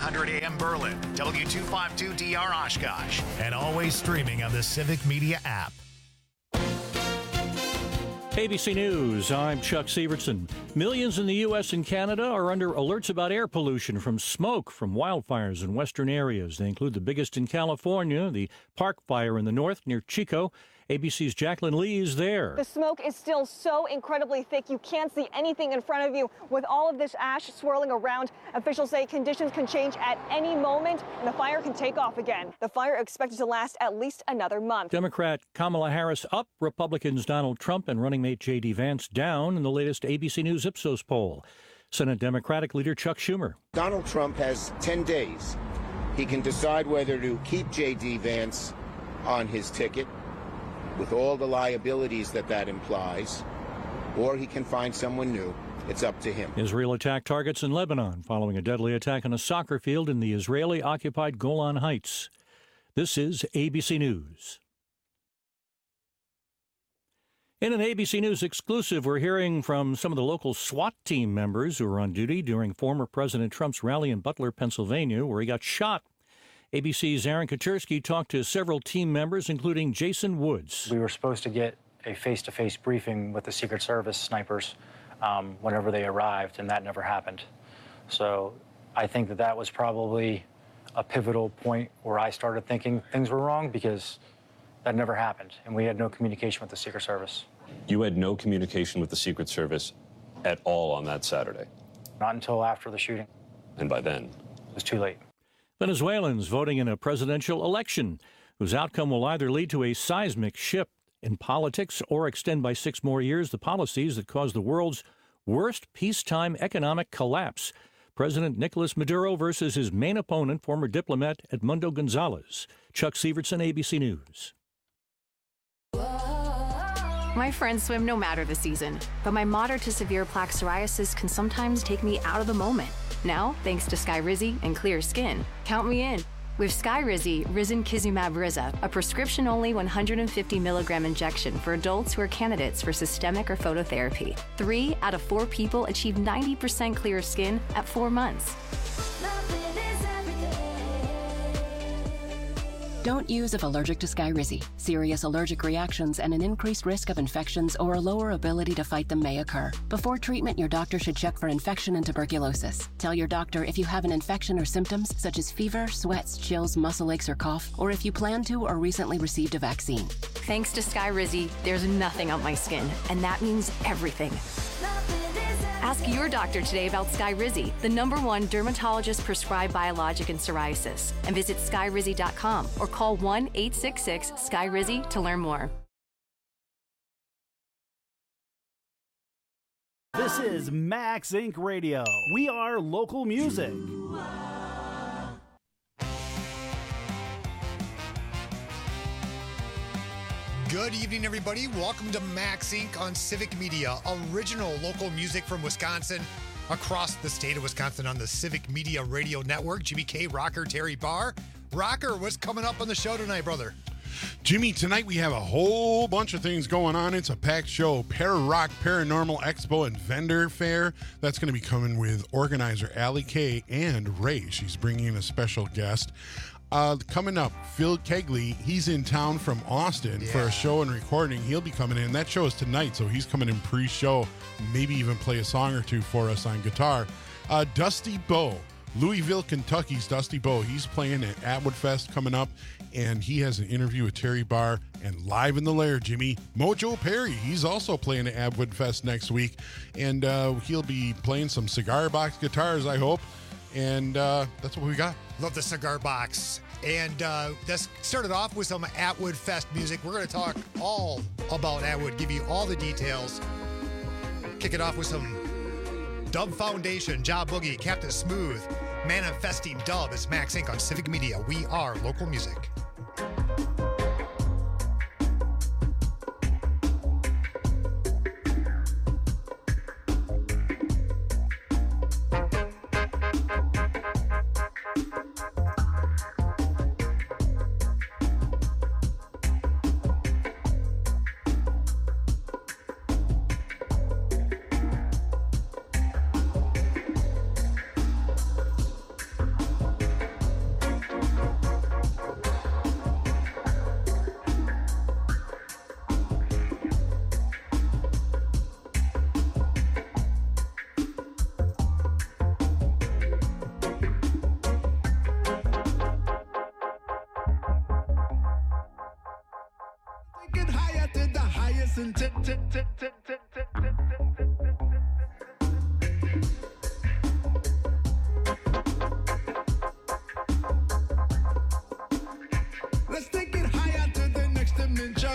900 AM Berlin, W252DR Oshkosh, and always streaming on the Civic Media app. ABC News, I'm Chuck Severson. Millions in the U.S. and Canada are under alerts about air pollution from smoke from wildfires in western areas. They include the biggest in California, the Park Fire in the north near Chico. ABC's Jacqueline Lee is there. The smoke is still so incredibly thick you can't see anything in front of you. With all of this ash swirling around, officials say conditions can change at any moment and the fire can take off again. The fire expected to last at least another month. Democrat Kamala Harris up, Republicans Donald Trump and running mate J.D. Vance down in the latest ABC News Ipsos poll. Senate Democratic leader Chuck Schumer. Donald Trump has 10 days. He can decide whether to keep J.D. Vance on his ticket, with all the liabilities that implies, or he can find someone new. It's up to him. Israel attacked targets in Lebanon following a deadly attack on a soccer field in the Israeli-occupied Golan Heights. This is ABC News. In an ABC News exclusive, we're hearing from some of the local SWAT team members who were on duty during former President Trump's rally in Butler, Pennsylvania, where he got shot. ABC's Aaron Katersky talked to several team members, including Jason Woods. We were supposed to get a face-to-face briefing with the Secret Service snipers whenever they arrived, and that never happened. So I think that was probably a pivotal point where I started thinking things were wrong, because that never happened, and we had no communication with the Secret Service. You had no communication with the Secret Service at all on that Saturday? Not until after the shooting. And by then? It was too late. Venezuelans voting in a presidential election whose outcome will either lead to a seismic shift in politics or extend by 6 more years the policies that caused the world's worst peacetime economic collapse. President Nicolas Maduro versus his main opponent, former diplomat Edmundo Gonzalez. Chuck Severson, ABC News. My friends swim no matter the season, but my moderate to severe plaque psoriasis can sometimes take me out of the moment. Now, thanks to Skyrizi and clear skin, count me in. With Skyrizi, Risankizumab Riza, a prescription-only 150 milligram injection for adults who are candidates for systemic or phototherapy. 3 out of 4 people achieve 90% clear skin at 4 months. Don't use if allergic to Skyrizi. Serious allergic reactions and an increased risk of infections or a lower ability to fight them may occur. Before treatment, your doctor should check for infection and tuberculosis. Tell your doctor if you have an infection or symptoms such as fever, sweats, chills, muscle aches, or cough, or if you plan to or recently received a vaccine. Thanks to Skyrizi, there's nothing on my skin, and that means everything. Ask your doctor today about Skyrizi, the #1 dermatologist-prescribed biologic in psoriasis, and visit skyrizi.com or call 1-866-SKYRIZI to learn more. This is Max Inc. Radio. We are local music. Good evening, everybody. Welcome to Max Inc. on Civic Media, original local music from Wisconsin, across the state of Wisconsin on the Civic Media Radio Network. Jimmy K, Rocker, Terry Barr. Rocker, what's coming up on the show tonight, brother? Jimmy, tonight we have a whole bunch of things going on. It's a packed show. Para-Rock Paranormal Expo and Vendor Fair. That's going to be coming with organizer Allie Kay and Ray. She's bringing in a special guest. Coming up, Phil Kegley, he's in town from Austin for a show and recording. He'll be coming in. That show is tonight, so he's coming in pre-show, maybe even play a song or two for us on guitar. Dusty Bowe, Louisville, Kentucky's Dusty Bowe. He's playing at Atwood Fest coming up, and he has an interview with Terry Barr. And live in the lair, Jimmy, Mojo Perry. He's also playing at Atwood Fest next week, and he'll be playing some cigar box guitars, I hope. And that's what we got. Love the cigar box. And that's started off with some Atwood Fest music. We're going to talk all about Atwood, give you all the details. Kick it off with some Dub Foundation, Job Boogie, Captain Smooth, Manifesting Dub. It's Max Inc. on Civic Media. We are local music. listen. Let's take it higher to the next dimension.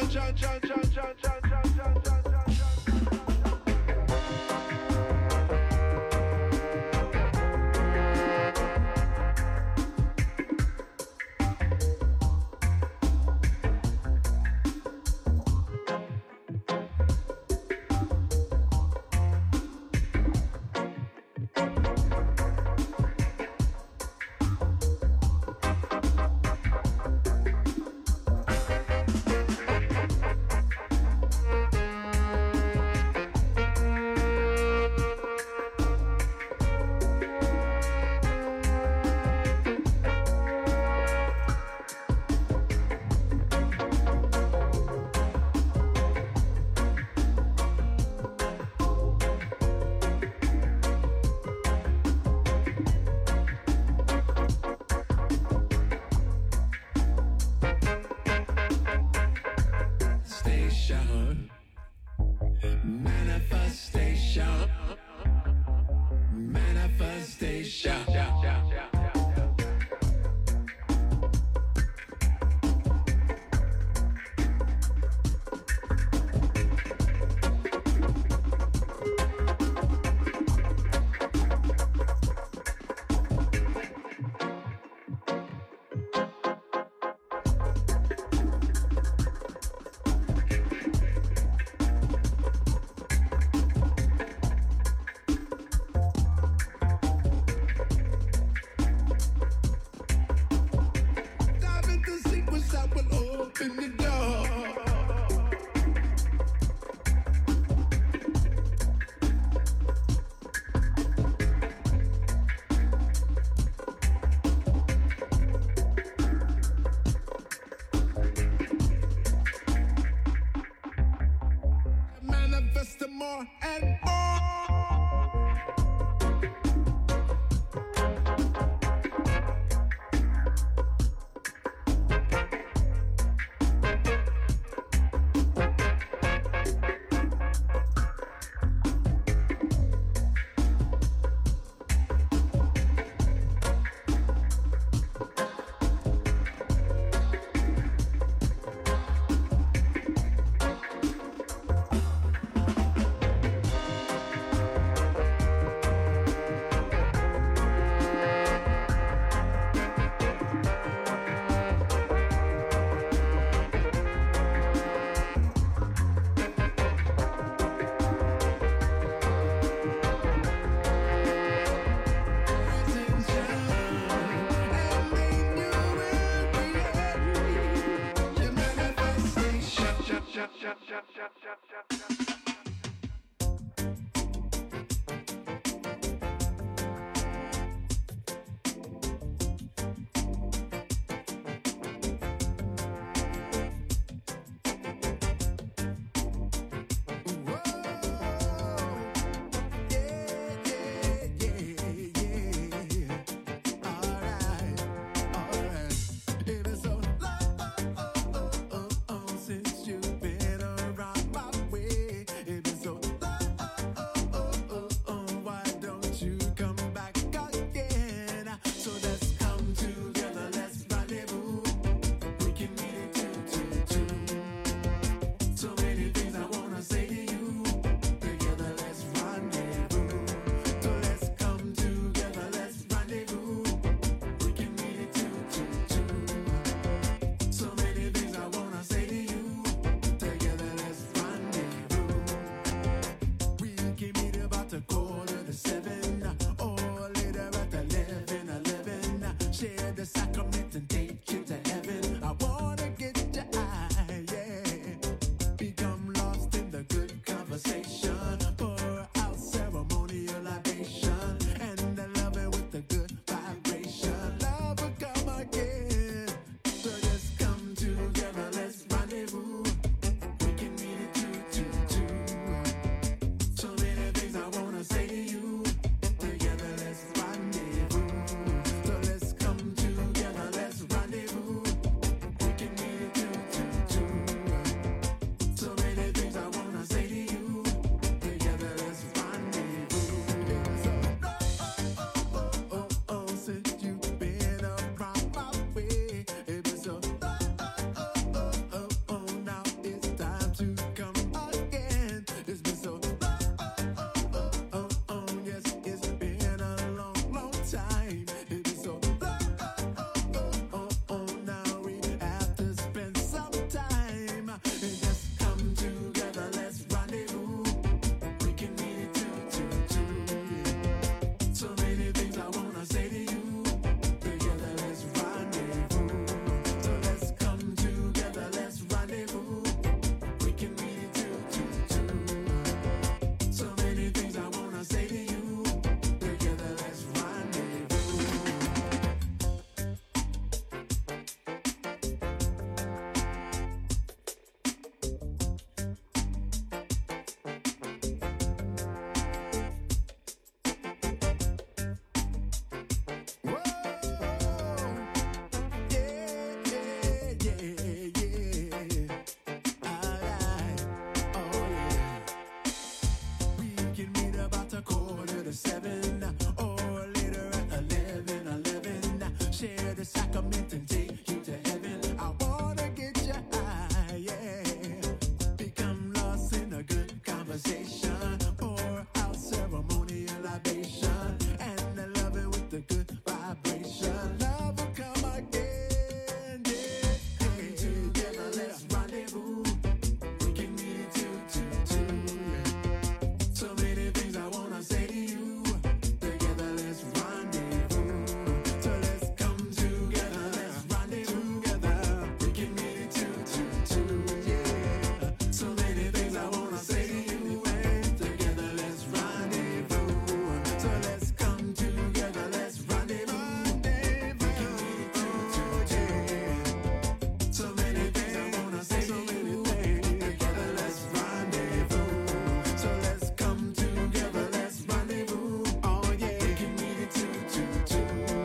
share the sacrament and take you to heaven. I wanna get you high, yeah. Become lost in a good conversation. Pour out ceremonial libation. And I love it with the good vibration. Love will come again, yeah. Come together, let's rendezvous. We can meet two, yeah. So many things I wanna say to you. Together, let's rendezvous. So let's come together, let's rendezvous together. We can meet two, yeah. So many things I wanna say to you. And together, let's rendezvous. So let's come together, let's rendezvous. We can meet two, yeah. So many things I wanna say to you. Together, let's rendezvous. So let's come together, let's rendezvous. Oh yeah, we can meet two.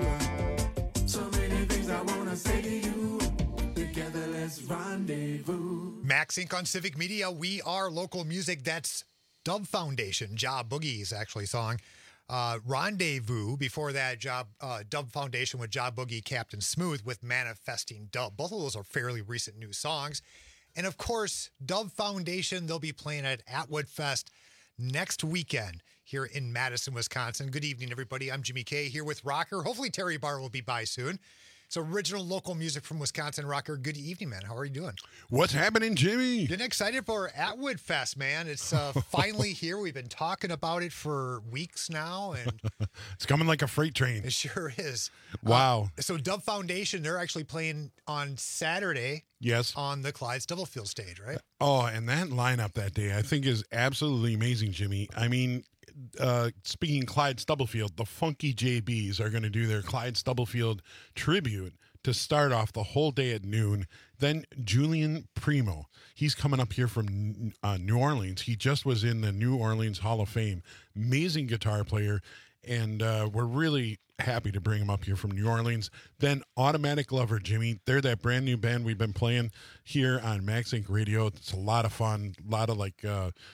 So many things I wanna say to you. Together, let's rendezvous. Max Inc. on Civic Media. We are local music. That's Dub Foundation. Job Boogie's actually song. Rendezvous. Before that, Dub Foundation with Job Boogie, Captain Smooth with Manifesting Dub. Both of those are fairly recent new songs. And of course, Dub Foundation, they'll be playing at Atwood Fest next weekend here in Madison, Wisconsin. Good evening, everybody. I'm Jimmy K here with Rocker. Hopefully, Terry Barr will be by soon. It's original local music from Wisconsin. Rocker, good evening, man. How are you doing? What's happening, Jimmy? Getting excited for Atwood Fest, man. It's finally here. We've been talking about it for weeks now, and It's coming like a freight train. it sure is. Wow. So Dub Foundation, they're actually playing on Saturday Yes. on the Clyde Stubblefield stage, right? Oh, and that lineup that day I think is absolutely amazing, Jimmy. I mean, speaking Clyde Stubblefield, the Funky JBs are going to do their Clyde Stubblefield tribute to start off the whole day at noon. Then Julian Primo, he's coming up here from New Orleans. He just was in the New Orleans Hall of Fame. Amazing guitar player, and we're really happy to bring him up here from New Orleans. Then Automatic Lover, Jimmy. They're that brand new band we've been playing here on Max Inc. Radio. It's a lot of fun, a lot of like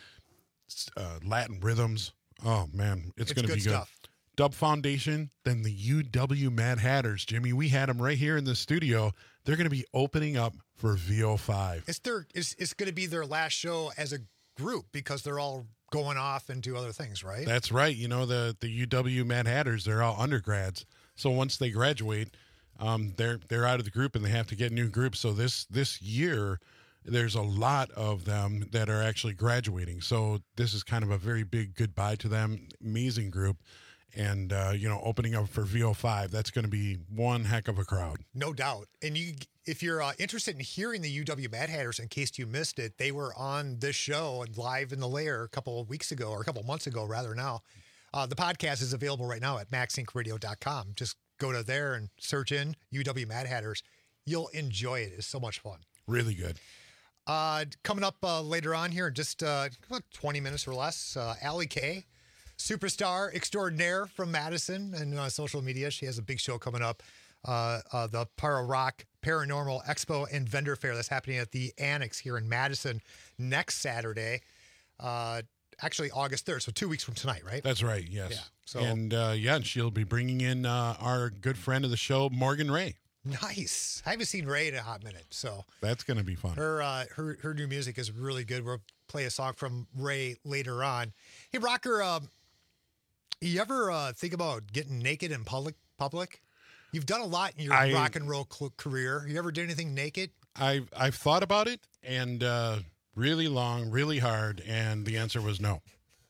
Latin rhythms. Oh, man, it's going to be good. Stuff. Dub Foundation, then the UW Mad Hatters. Jimmy, we had them right here in the studio. They're going to be opening up for VO5. It's going to be their last show as a group because they're all going off and do other things, right? That's right. You know, the UW Mad Hatters, they're all undergrads. So once they graduate, they're out of the group and they have to get new groups. So this year, there's a lot of them that are actually graduating. So this is kind of a very big goodbye to them. Amazing group. And, opening up for VO5, that's going to be one heck of a crowd. No doubt. And if you're interested in hearing the UW Mad Hatters, in case you missed it, they were on this show and live in the lair a couple of weeks ago, or a couple of months ago, rather now. The podcast is available right now at maxincradio.com. Just go to there and search in UW Mad Hatters. You'll enjoy it. It's so much fun. Really good. Coming up later on here in just 20 minutes or less, Allie Kay, superstar extraordinaire from Madison and social media. She has a big show coming up, the Para Rock Paranormal Expo and Vendor Fair that's happening at the Annex here in Madison next Saturday, actually August 3rd, so 2 weeks from tonight, right? That's right, yes. Yeah, so, and she'll be bringing in our good friend of the show, Morgan Ray. Nice. I haven't seen Ray in a hot minute, so that's going to be fun. Her new music is really good. We'll play a song from Ray later on. Hey, Rocker, you ever think about getting naked in public? You've done a lot in your rock and roll career. You ever did anything naked? I've thought about it, and really long, really hard, and the answer was no.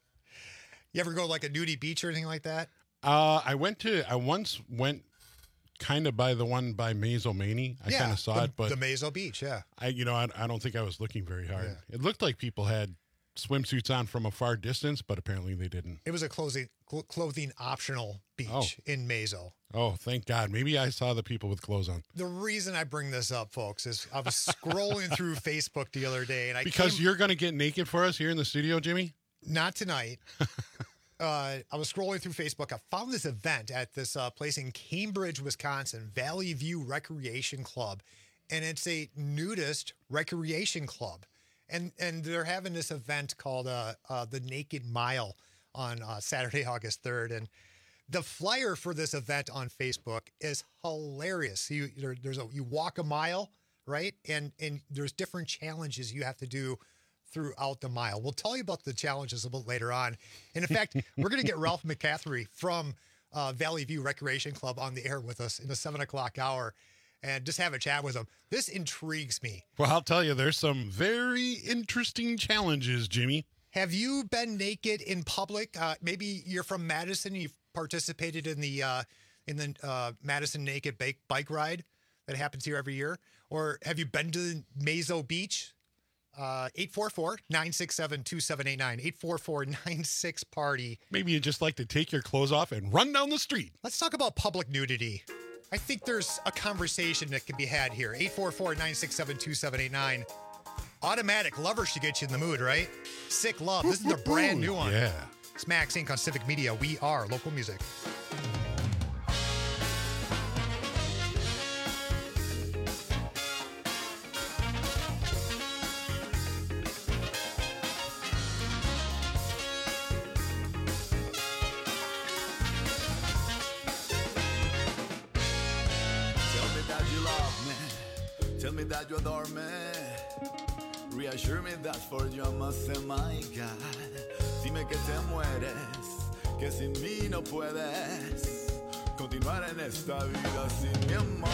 You ever go like a nudie beach or anything like that? I once went kind of by the one by Mazomanie. I kind of saw it, but the Mazo Beach, yeah. I don't think I was looking very hard. Yeah. It looked like people had swimsuits on from a far distance, but apparently they didn't. It was a clothing optional beach in Mazo. Oh, thank God. Maybe I saw the people with clothes on. The reason I bring this up, folks, is I was scrolling through Facebook the other day, and you're going to get naked for us here in the studio, Jimmy? Not tonight. I was scrolling through Facebook. I found this event at this place in Cambridge, Wisconsin, Valley View Recreation Club, and it's a nudist recreation club. And they're having this event called the Naked Mile on Saturday, August 3rd. And The flyer for this event on Facebook is hilarious. You walk a mile, right? And there's different challenges you have to do throughout the mile. We'll tell you about the challenges a little later on. And in fact, we're going to get Ralph McCaffrey from Valley View Recreation Club on the air with us in the 7 o'clock hour and just have a chat with him. This intrigues me. Well, I'll tell you, there's some very interesting challenges, Jimmy. Have you been naked in public? Maybe you're from Madison. You've participated in the Madison Naked Bike Ride that happens here every year. Or have you been to Mazo Beach? 844-967-2789. 844-96-PARTY. Maybe you just like to take your clothes off and run down the street. Let's talk about public nudity. I think there's a conversation that can be had here. 844-967-2789. Automatic Lover should get you in the mood, right? Sick Love. This is the brand new one. Yeah. It's Max Inc. on Civic Media. We are local music. Tell me that you adore me. Reassure me that for you I must say my God. Dime que te mueres, que sin mí no puedes continuar en esta vida sin mi amor.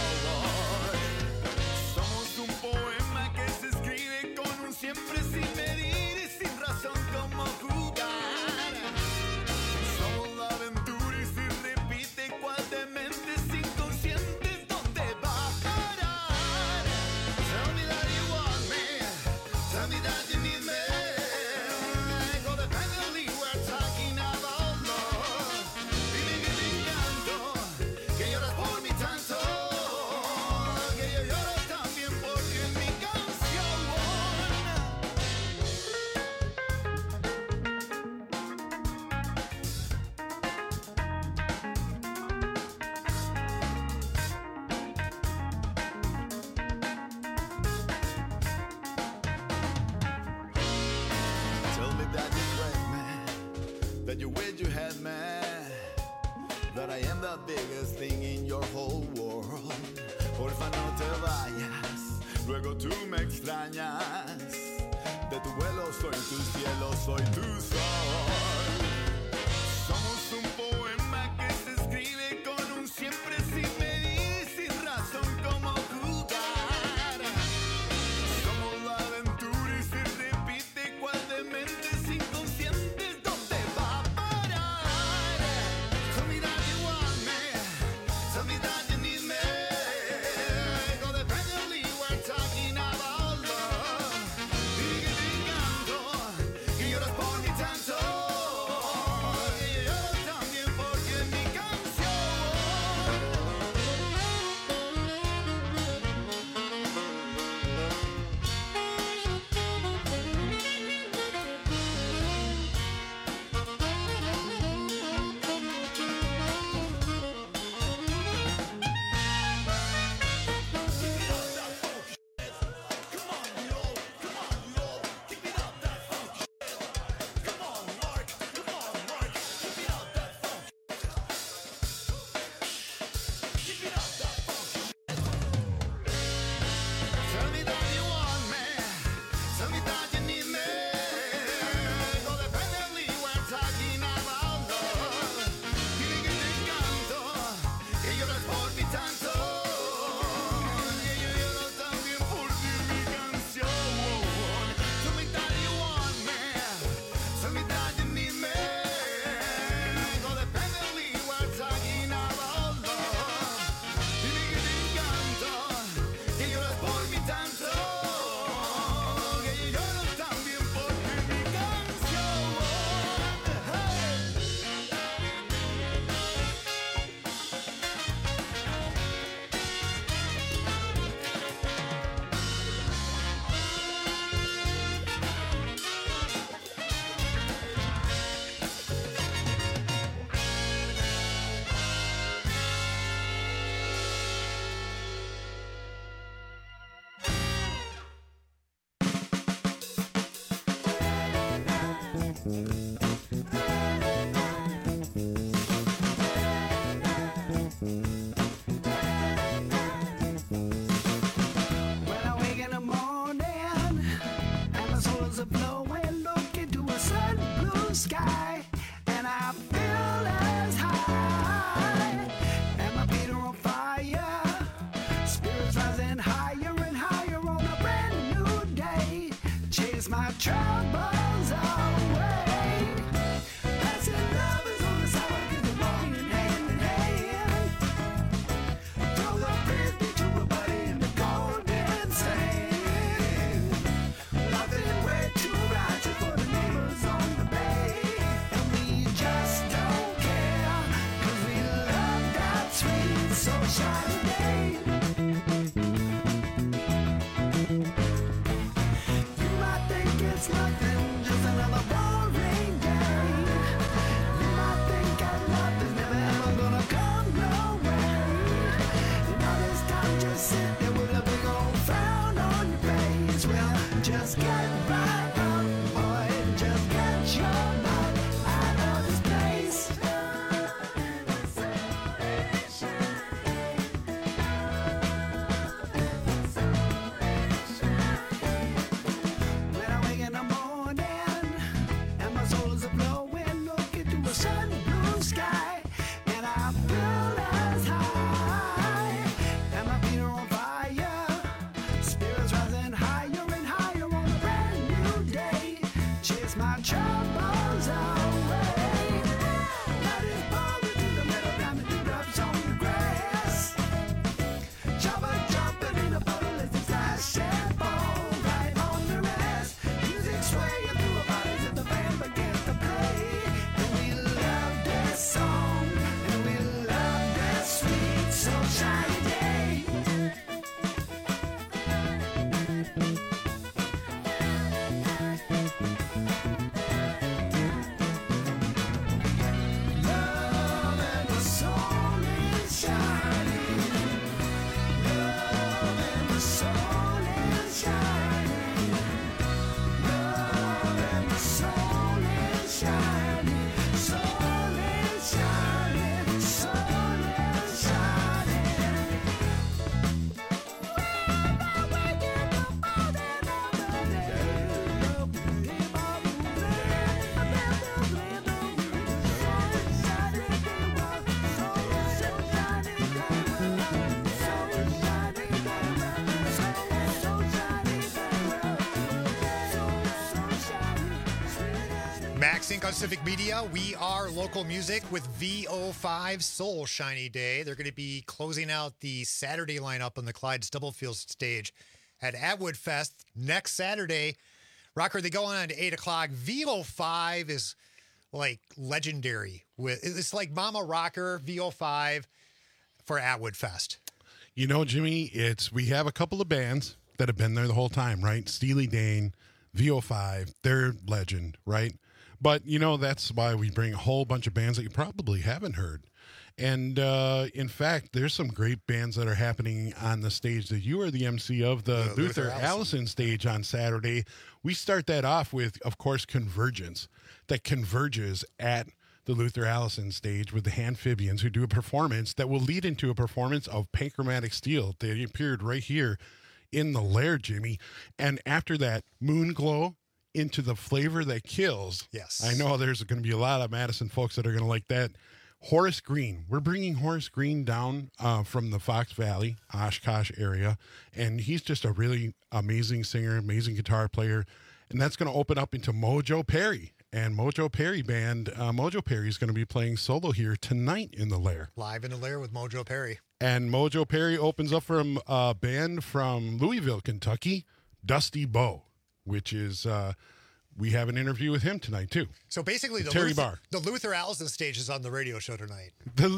Somos un poema que se escribe con un siempre sin medir y sin razón como jugar. Somos la aventura y si repite cual de mentes inconscientes ¿dónde va a parar? Tell me that you want me, tell me that you need me. Codependently we're talking about love. Dime que te encanto, que lloras por mí tanto, que yo lloro también porque en mi canción. Tell me that you crave me, that you wish you had me, that I am the biggest thing in your whole world. Porfa no te vayas, luego tú me extrañas. De tu vuelo soy tu cielo, soy tu sol. Somos un poema que se escribe con un siempre sin medir, sin razón como jugar. Somos la aventura y se repite cual de mentes inconscientes ¿dónde va a parar? Tell me that you want me, tell me that you need me. Codependently we're talking about love. Dime que te encanto, que lloras por mí tanto, Max Inc. on Civic Media. We are local music with VO5 Soul Shiny Day. They're going to be closing out the Saturday lineup on the Clyde Stubblefield stage at Atwood Fest next Saturday. Rocker, they go on at 8 o'clock. VO5 is like legendary. It's like Mama Rocker, VO5 for Atwood Fest. You know, Jimmy, we have a couple of bands that have been there the whole time, right? Steely Dan, VO5, they're legend, right? But, you know, that's why we bring a whole bunch of bands that you probably haven't heard. And, in fact, there's some great bands that are happening on the stage that you are the MC of, the Luther Allison stage on Saturday. We start that off with, of course, Convergence, that converges at the Luther Allison stage with the Amphibians, who do a performance that will lead into a performance of Panchromatic Steel. They appeared right here in the Lair, Jimmy. And after that, Moonglow, Into the Flavor That Kills. Yes. I know there's going to be a lot of Madison folks that are going to like that. Horace Green. We're bringing Horace Green down from the Fox Valley, Oshkosh area. And he's just a really amazing singer, amazing guitar player. And that's going to open up into Mojo Perry. And Mojo Perry Band, Mojo Perry is going to be playing solo here tonight in the Lair. Live in the Lair with Mojo Perry. And Mojo Perry opens up from a band from Louisville, Kentucky, Dusty Bow, which is, we have an interview with him tonight, too. So basically, the Luther Allison stage is on the radio show tonight.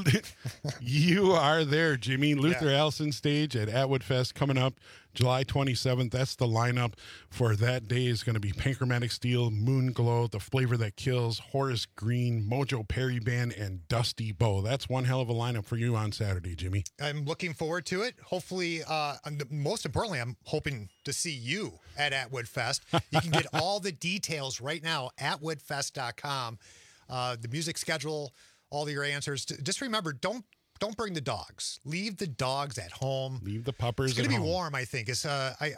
You are there, Jimmy. Luther Allison stage at Atwood Fest coming up July 27th. That's the lineup for that day. Is going to be Panchromatic Steel, Moonglow, The Flavor That Kills, Horace Green, Mojo Perry Band, and Dusty Bow. That's one hell of a lineup for you on Saturday, Jimmy. I'm looking forward to it. Hopefully, most importantly, I'm hoping to see you at Atwood Fest. You can get all the details right now at atwoodfest.com. The music schedule, all your answers. Just remember, don't bring the dogs. Leave the dogs at home. Leave the puppers at home. It's going to be warm, I think. It's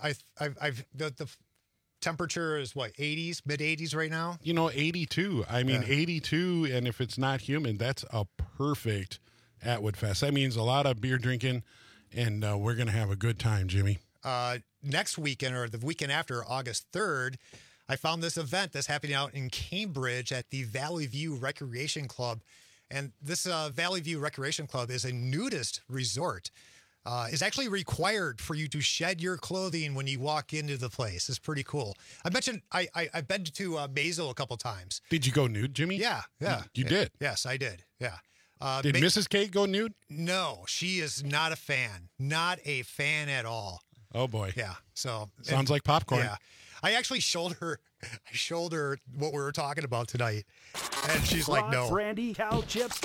the temperature is what, 80s, mid 80s right now? You know, 82. I mean, 82, and if it's not humid, that's a perfect Atwood Fest. That means a lot of beer drinking, and we're going to have a good time, Jimmy. Next weekend, or the weekend after, August 3rd, I found this event that's happening out in Cambridge at the Valley View Recreation Club. And this Valley View Recreation Club is a nudist resort. It's actually required for you to shed your clothing when you walk into the place. It's pretty cool. I mentioned I've been to Mazo a couple times. Did you go nude, Jimmy? Yeah. You did? Yes, I did. Yeah. Did Mrs. Kate go nude? No, she is not a fan. Not a fan at all. Oh, boy. Yeah. So sounds like popcorn. Yeah. I actually showed her what we were talking about tonight, and she's like, no. Brandy, cow chips,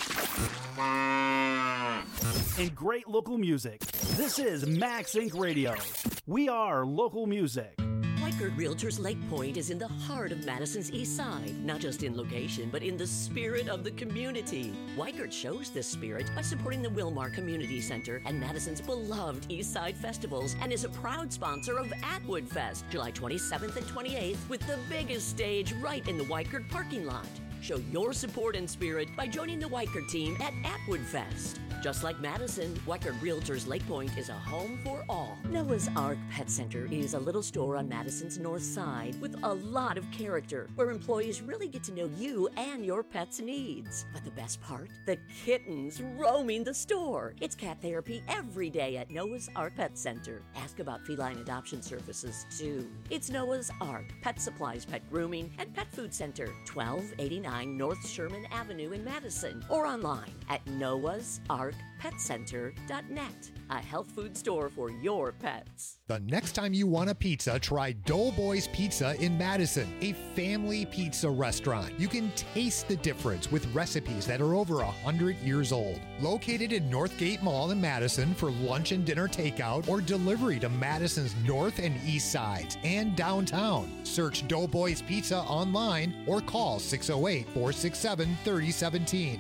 and great local music. This is Max Inc. Radio. We are local music. Weichert Realtors Lake Point is in the heart of Madison's East Side, not just in location, but in the spirit of the community. Weichert shows this spirit by supporting the Wilmar Community Center and Madison's beloved East Side festivals, and is a proud sponsor of Atwood Fest, July 27th and 28th, with the biggest stage right in the Weichert parking lot. Show your support and spirit by joining the Weichert team at Atwood Fest. Just like Madison, Weichert Realtors Lake Point is a home for all. Noah's Ark Pet Center is a little store on Madison's north side with a lot of character, where employees really get to know you and your pet's needs. But the best part? The kittens roaming the store. It's cat therapy every day at Noah's Ark Pet Center. Ask about feline adoption services, too. It's Noah's Ark, pet supplies, pet grooming, and pet food center, 1289 North Sherman Avenue in Madison, or online at noahsarkpetcenter.net, a health food store for your pets. The next time you want a pizza, try Doughboys Pizza in Madison, a family pizza restaurant. You can taste the difference with recipes that are over 100 years old. Located in Northgate Mall in Madison for lunch and dinner takeout or delivery to Madison's north and east sides and downtown. Search Doughboys Pizza online or call 608-467-3017.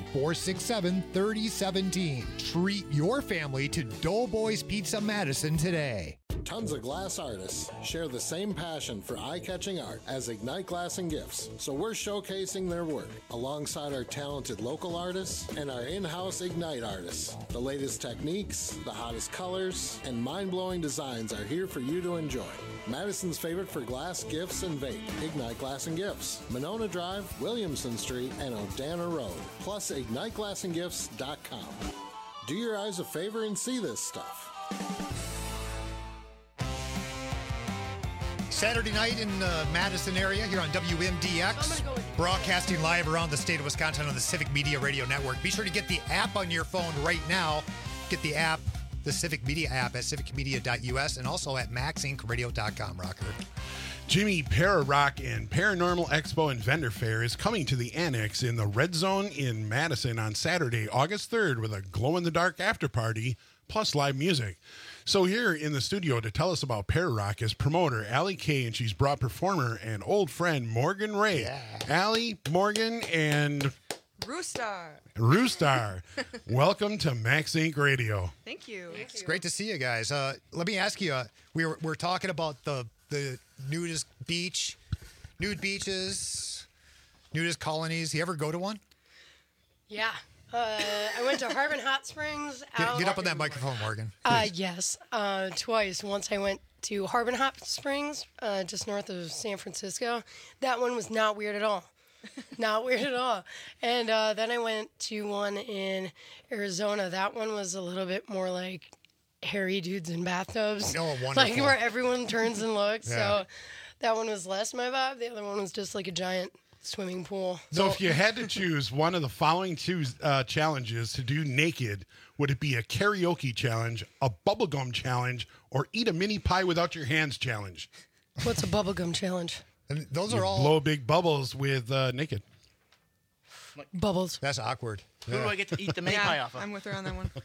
467-3017. Treat your family to Doughboys Pizza Madison today. Tons of glass artists share the same passion for eye-catching art as Ignite Glass and Gifts, so we're showcasing their work alongside our talented local artists and our in-house Ignite artists. The latest techniques, the hottest colors, and mind-blowing designs are here for you to enjoy. Madison's favorite for glass, gifts, and vape, Ignite Glass and Gifts. Monona Drive, Williamson Street, and Odana Road. Plus, IgniteGlassandGifts.com. Do your eyes a favor and see this stuff. Saturday night in the Madison area here on WMDX, broadcasting live around the state of Wisconsin on the Civic Media Radio Network. Be sure to get the app on your phone right now. Get the app, the Civic Media app at civicmedia.us and also at maxincradio.com, Rocker. Jimmy Para-Rock and Paranormal Expo and Vendor Fair is coming to the Annex in the Red Zone in Madison on Saturday, August 3rd with a glow-in-the-dark after party plus live music. So here in the studio to tell us about Para-Rock is promoter Allie Kay, and she's brought performer and old friend Morgan Ray. Yeah. Allie, Morgan, and Roostar. Welcome to Max Inc. Radio. Thank you. It's great to see you guys. Let me ask you, we're talking about the nudist beach, nude beaches, nudist colonies. You ever go to one? Yeah. I went to Harbin Hot Springs. Get up on that microphone, Morgan. Yes, twice. Once I went to Harbin Hot Springs, just north of San Francisco. That one was not weird at all. Not weird at all. And then I went to one in Arizona. That one was a little bit more like hairy dudes in bathtubs. Oh, wonderful. Like where everyone turns and looks. Yeah. So that one was less my vibe. The other one was just like a giant swimming pool. So if you had to choose one of the following two challenges to do naked, would it be a karaoke challenge, a bubblegum challenge, or eat a mini pie without your hands challenge? What's a bubblegum challenge? And those You are all blow big bubbles with naked. Bubbles. That's awkward. Who do I get to eat the mini pie off of? I'm with her on that one.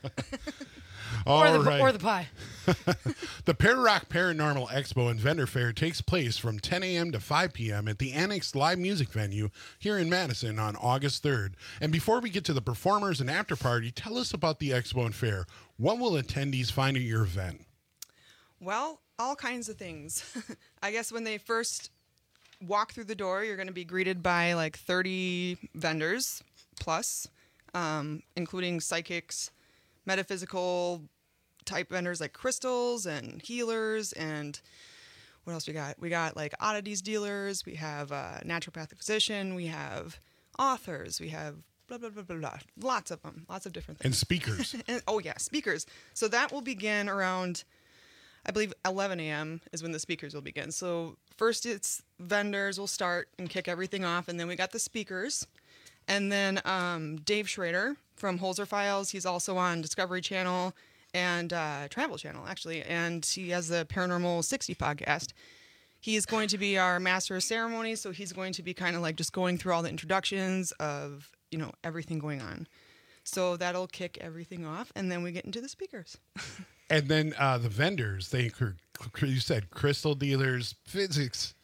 Or the pie. The Para-Rock Paranormal Expo and Vendor Fair takes place from 10 a.m. to 5 p.m. at the Annex Live Music Venue here in Madison on August 3rd. And before we get to the performers and after party, tell us about the Expo and Fair. What will attendees find at your event? Well, all kinds of things. I guess when they first walk through the door, you're going to be greeted by like 30 vendors plus, including psychics, metaphysical type vendors like crystals and healers, and what else we got? We got like oddities dealers, we have a naturopathic physician, we have authors, we have blah, blah, blah, blah, blah. Lots of them, lots of different things. And speakers. Speakers. So that will begin around, I believe 11 a.m. is when the speakers will begin. So first it's vendors will start and kick everything off, and then we got the speakers. And then Dave Schrader from Holzer Files, he's also on Discovery Channel and Travel Channel, actually, and he has the Paranormal 60 podcast. He's going to be our master of ceremonies, so he's going to be kind of like just going through all the introductions of, you know, everything going on. So that'll kick everything off, and then we get into the speakers. And then the vendors, you said crystal dealers, physics,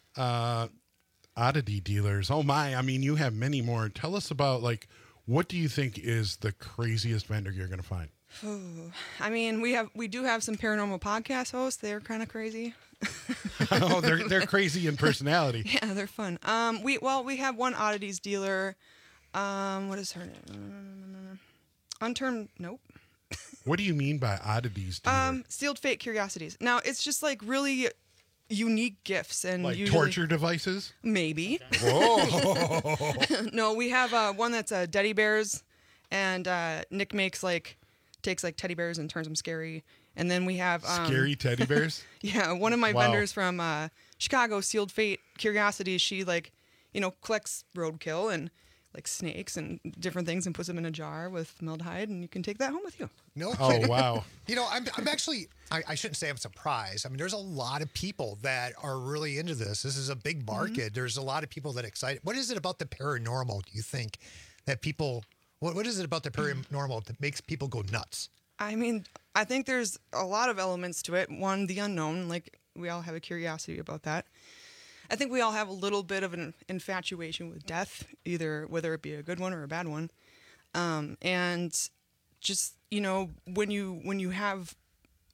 oddity dealers. Oh my, I mean, you have many more. Tell us about, like, what do you think is the craziest vendor you're going to find? I mean, we do have some paranormal podcast hosts. They're kind of crazy. Oh, they're crazy in personality. Yeah, they're fun. We have one oddities dealer. What is her name? Unturned. Nope. What do you mean by oddities dealer? Sealed Fate Curiosities. Now it's just like really unique gifts and like usually, torture devices. Maybe. Whoa. No, we have one that's teddy bears, and Nick takes like teddy bears and turns them scary. And then we have scary teddy bears. Yeah, one of my Wow. vendors from Chicago, Sealed Fate Curiosities. She collects roadkill and like snakes and different things and puts them in a jar with formaldehyde, and you can take that home with you. No Oh, kidding. wow. You know, I'm actually, I shouldn't say I'm surprised. I mean, there's a lot of people that are really into this. This is a big market. There's a lot of people that are excited. What is it about the paranormal, do you think, that people, what is it about the paranormal that makes people go nuts? I mean, I think there's a lot of elements to it. One, the unknown, like we all have a curiosity about that. I think we all have a little bit of an infatuation with death, either whether it be a good one or a bad one. And just, you know, when you have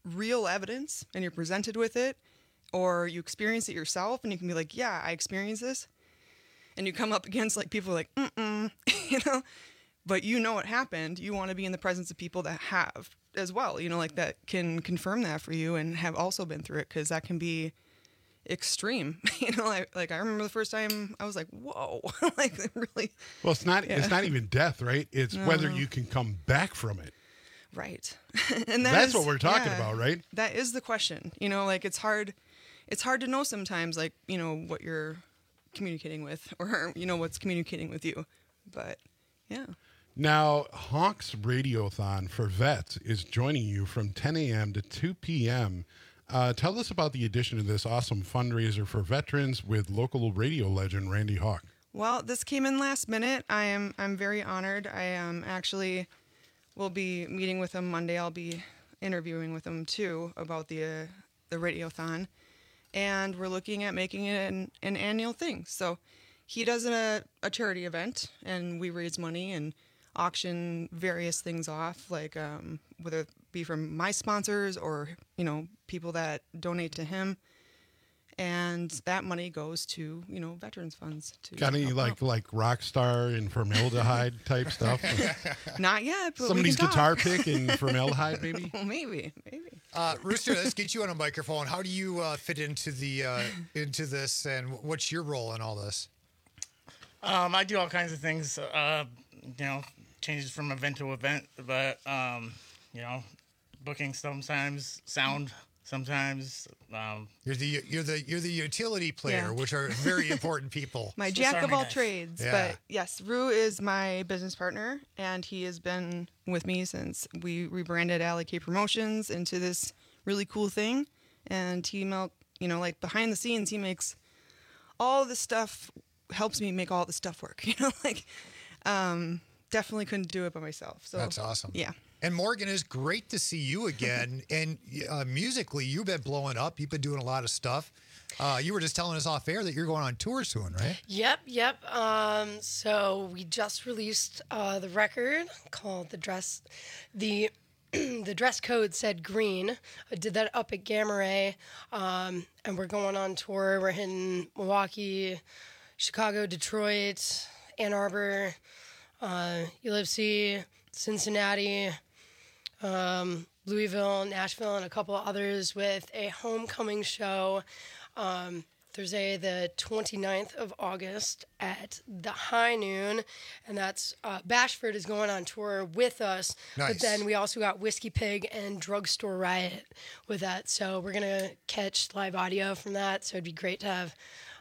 real evidence and you're presented with it, or you experience it yourself and you can be like, yeah, I experienced this. And you come up against like people like, you know, but you know what happened. You want to be in the presence of people that have as well, you know, like that can confirm that for you and have also been through it, because that can be extreme. You know, I remember the first time I was like, whoa, like really. Well, it's not even death, right? It's whether you can come back from it. Right. And that's what we're talking about, right? That is the question. You know, like it's hard to know sometimes, like, you know, what you're communicating with, or, you know, what's communicating with you. But yeah. Now, Hawks Radiothon for Vets is joining you from 10 a.m. to 2 p.m. Tell us about the addition of this awesome fundraiser for veterans with local radio legend Randy Hawk. Well, this came in last minute. I'm very honored. I actually will be meeting with him Monday. I'll be interviewing with him too about the Radiothon, and we're looking at making it an annual thing. So he does a charity event, and we raise money and auction various things off, like whether it be from my sponsors or, you know, people that donate to him, and that money goes to, you know, veterans funds. Got any like rock star and formaldehyde type stuff? Not yet. But somebody's guitar pick and formaldehyde, maybe. Well, maybe. Rooster, let's get you on a microphone. How do you fit into into this, and what's your role in all this? I do all kinds of things. You know, changes from event to event, but you know, booking sometimes, sound sometimes. You're the utility player, which are very important people. My jack of all trades. Yeah. But yes, Rue is my business partner, and he has been with me since we rebranded Alley K Promotions into this really cool thing. And he, you know, like behind the scenes, he makes all this stuff, helps me make all the stuff work. You know, like definitely couldn't do it by myself. So that's awesome. Yeah. And Morgan, it's great to see you again. And musically, you've been blowing up. You've been doing a lot of stuff. You were just telling us off air that you're going on tour soon, right? Yep. So we just released the record called The Dress. The dress code said green. I did that up at Gamma Ray. And we're going on tour. We're hitting Milwaukee, Chicago, Detroit, Ann Arbor, Ellipse, Cincinnati, Louisville, Nashville, and a couple of others, with a homecoming show Thursday the 29th of August at the High Noon, and that's Bashford is going on tour with us. Nice. But then we also got Whiskey Pig and Drugstore Riot with that, so we're gonna catch live audio from that. So it'd be great to have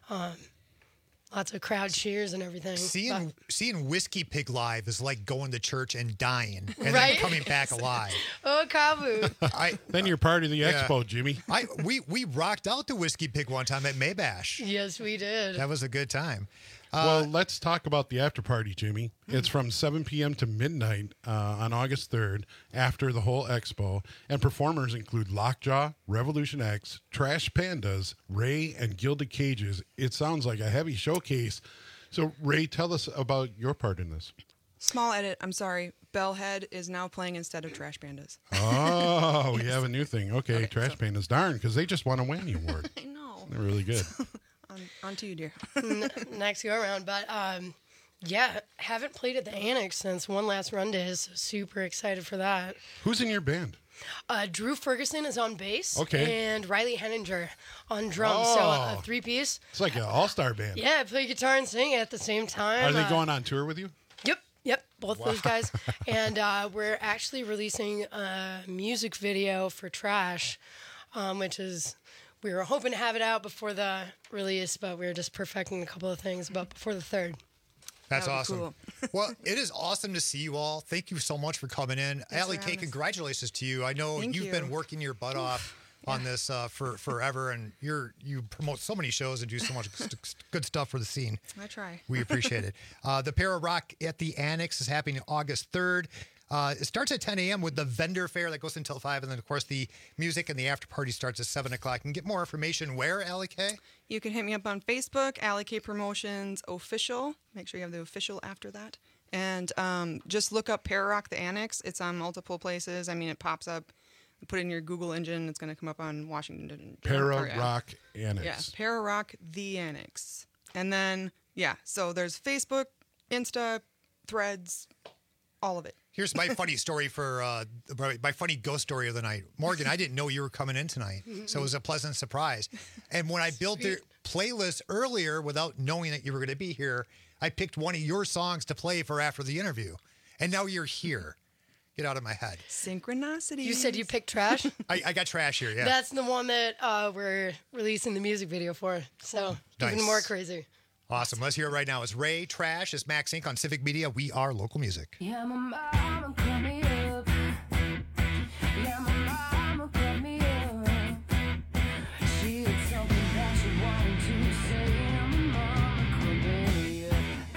lots of crowd cheers and everything. Seeing Whiskey Pig live is like going to church and dying and right? then coming back alive. Oh, Kabu. Then you're part of the expo, Jimmy. We rocked out to Whiskey Pig one time at Maybash. Yes, we did. That was a good time. Well, let's talk about the after party, Jimmy. It's from 7 p.m. to midnight on August 3rd after the whole expo. And performers include Lockjaw, Revolution X, Trash Pandas, Ray, and Gilded Cages. It sounds like a heavy showcase. So, Ray, tell us about your part in this. Small edit. I'm sorry. Bellhead is now playing instead of Trash Pandas. Oh, we have a new thing. Okay, Trash Pandas. Darn, because they just won a Whammy Award. I know. They're really good. On to you, dear. Next go around. But yeah, haven't played at the Annex since One Last Run Days. So super excited for that. Who's in your band? Drew Ferguson is on bass. Okay. And Riley Henninger on drums. So a three-piece. It's like an all-star band. Yeah, play guitar and sing at the same time. Are they going on tour with you? Yep, both those guys. And we're actually releasing a music video for Trash, which is... We were hoping to have it out before the release, but we were just perfecting a couple of things, but before the 3rd. That's awesome. Cool. Well, it is awesome to see you all. Thank you so much for coming in. Alley K, congratulations to you. I know you've been working your butt off on this for forever, and you promote so many shows and do so much good stuff for the scene. I try. We appreciate it. The Para Rock at the Annex is happening August 3rd. It starts at 10 a.m. with the vendor fair that goes until 5, and then, of course, the music and the after party starts at 7 o'clock. You can get more information where, Alley K? You can hit me up on Facebook, Alley K Promotions Official. Make sure you have the official after that. And just look up Para Rock the Annex. It's on multiple places. I mean, it pops up Put in your Google engine. It's going to come up on Washington. Para Rock Annex. Yeah, Para Rock the Annex. And then, so there's Facebook, Insta, Threads, all of it. Here's my funny story for my funny ghost story of the night. Morgan, I didn't know you were coming in tonight, so it was a pleasant surprise. And when I built the playlist earlier without knowing that you were going to be here, I picked one of your songs to play for after the interview. And now you're here. Get out of my head. Synchronicity. You said you picked Trash? I got Trash here, yeah. That's the one that we're releasing the music video for. So even Nice. more crazy. Awesome. Let's hear it right now. It's Ray, Trash. It's Max Inc. on Civic Media. We are local music. Yeah, my mama called me up. Yeah, my mama called me up. She had something that she wanted to say. Yeah, my mama called me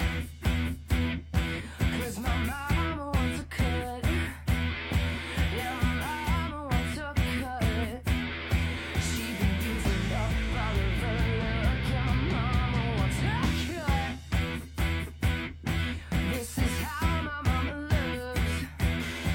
up. 'Cause my mama wants a cut. Yeah, my mama wants a cut. She been using up all of her luck. Yeah, my mama wants a cut. This is how my mama loves.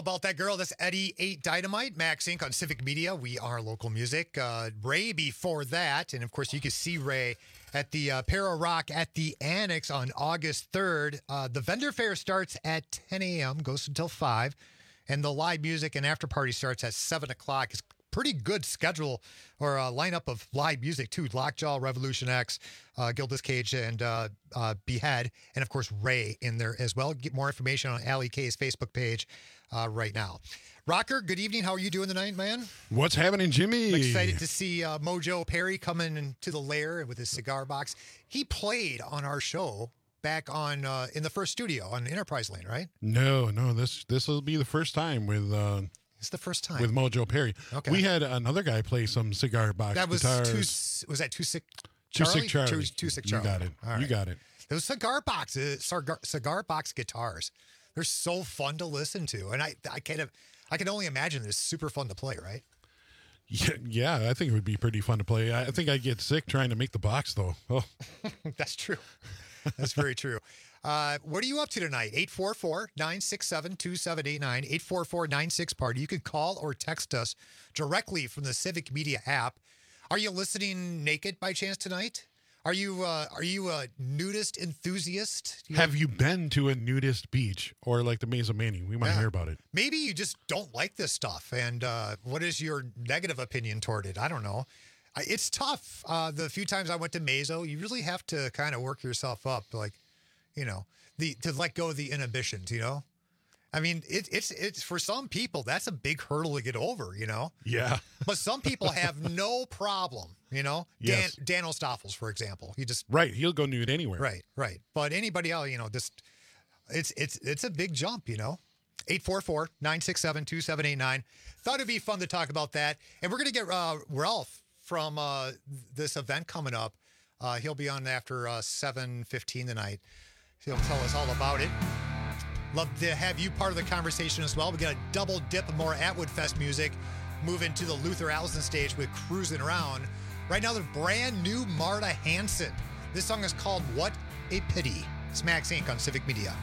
about that girl. That's Eddie 8 Dynamite, Max Inc. on Civic Media. We are local music. Ray before that. And, of course, you can see Ray at the Para Rock at the Annex on August 3rd. The vendor fair starts at 10 a.m., goes until 5. And the live music and after party starts at 7 o'clock. It's pretty good schedule or lineup of live music, too. Lockjaw, Revolution X, Gildas Cage, and Behead. And, of course, Ray in there as well. Get more information on Allie K's Facebook page right now. Rocker, good evening. How are you doing tonight, man? What's happening, Jimmy? I'm excited to see Mojo Perry coming into the lair with his cigar box. He played on our show back on in the first studio on Enterprise Lane, right? No. This will be the first time with... It's the first time. With Mojo Perry. Okay. We had another guy play some cigar box that was guitars. Was that Too Sick Too Charlie? Sick Charlie. Too Sick Charlie. You got it. All right. You got it. Those cigar box guitars. They're so fun to listen to. And I can only imagine it's super fun to play, right? Yeah, I think it would be pretty fun to play. I think I'd get sick trying to make the box, though. Oh. That's true. That's very true. What are you up to tonight? 844-967-2789, 844-96-PARTY. You can call or text us directly from the Civic Media app. Are you listening naked by chance tonight? Are you a nudist enthusiast? Have you been to a nudist beach or like the Mesa Manning? We might hear about it. Maybe you just don't like this stuff. And what is your negative opinion toward it? I don't know. It's tough. The few times I went to Mesa, you really have to kind of work yourself up, like, to let go of the inhibitions, I mean, it's for some people, that's a big hurdle to get over, Yeah. But some people have no problem, Yes. Dan O'Stoffels, for example. Right. He'll go nude anywhere. Right. But anybody else, it's a big jump, 844-967-2789. Thought it'd be fun to talk about that. And we're going to get Ralph from this event coming up. He'll be on after 7:15 tonight. He'll tell us all about it. Love to have you part of the conversation as well. We got a double dip of more Atwood Fest music. Move into the Luther Allison stage with Cruising Around. Right now, the brand new Marta Hanson. This song is called What a Pity. It's Max Inc. on Civic Media.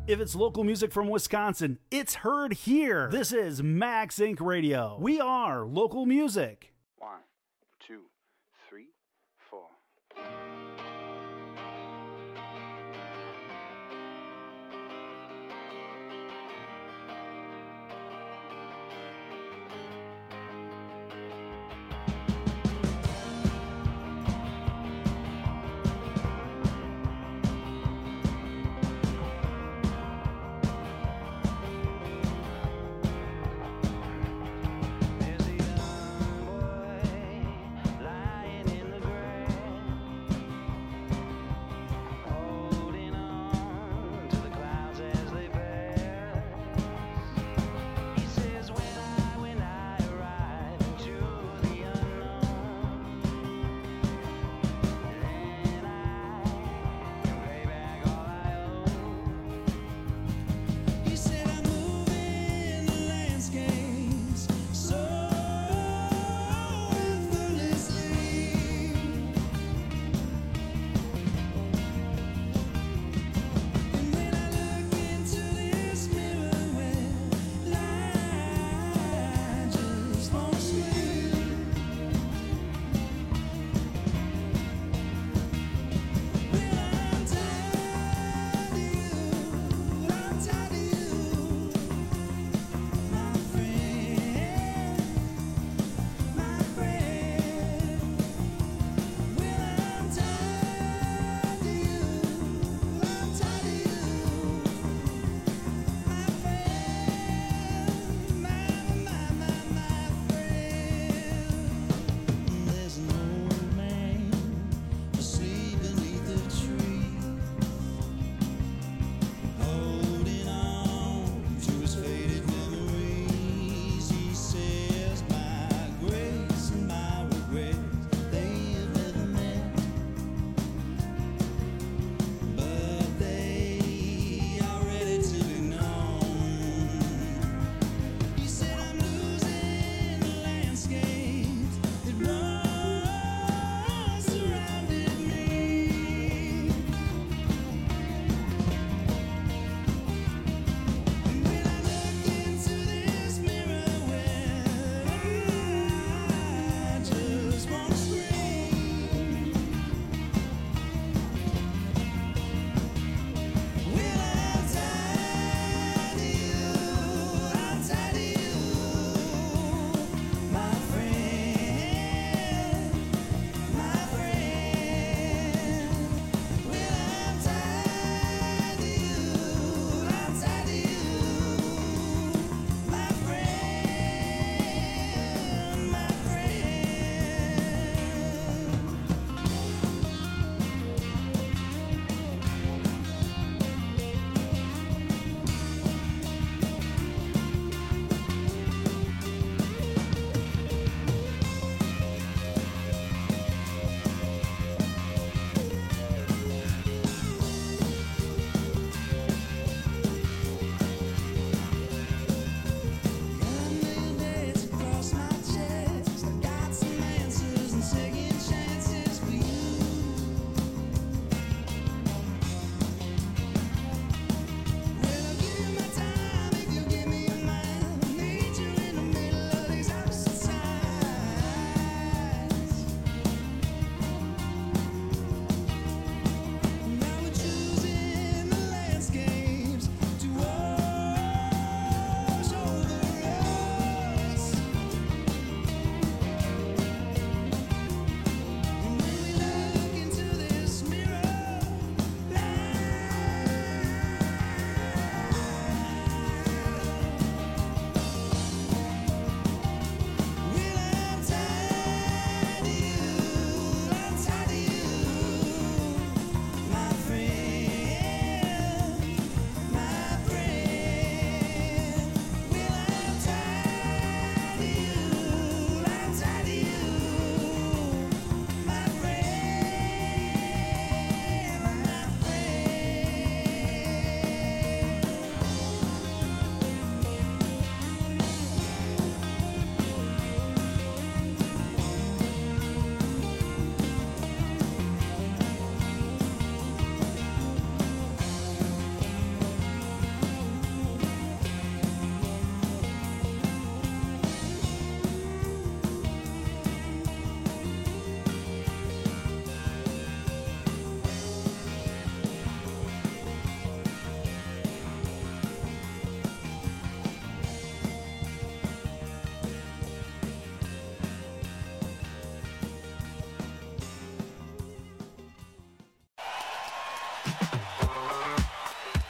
If it's local music from Wisconsin, it's heard here. This is Max Inc. Radio. We are local music. 1, 2, 3, 4.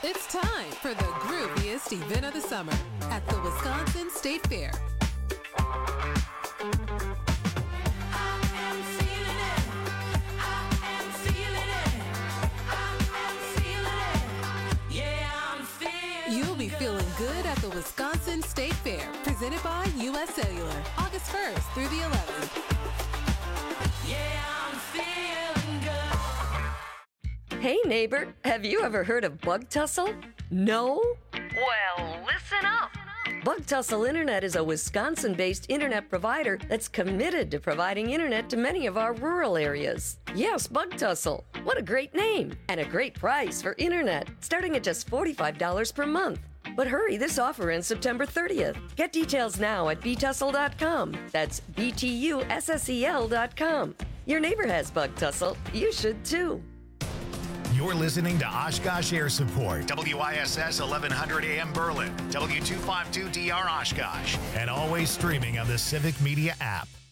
It's time for the grooviest event of the summer at the Wisconsin State Fair. You'll be feeling good at the Wisconsin State Fair, presented by U.S. Cellular, August 1st through the 11th. Hey neighbor, have you ever heard of Bug Tussle? No? Well, listen up. Bug Tussle Internet is a Wisconsin-based internet provider that's committed to providing internet to many of our rural areas. Yes, Bug Tussle. What a great name and a great price for internet, starting at just $45 per month. But hurry, this offer ends September 30th. Get details now at btussle.com. That's BTUSSEL.com. Your neighbor has Bug Tussle. You should too. You're listening to Oshkosh Air Support, WISS 1100 AM Berlin, W252DR Oshkosh, and always streaming on the Civic Media app.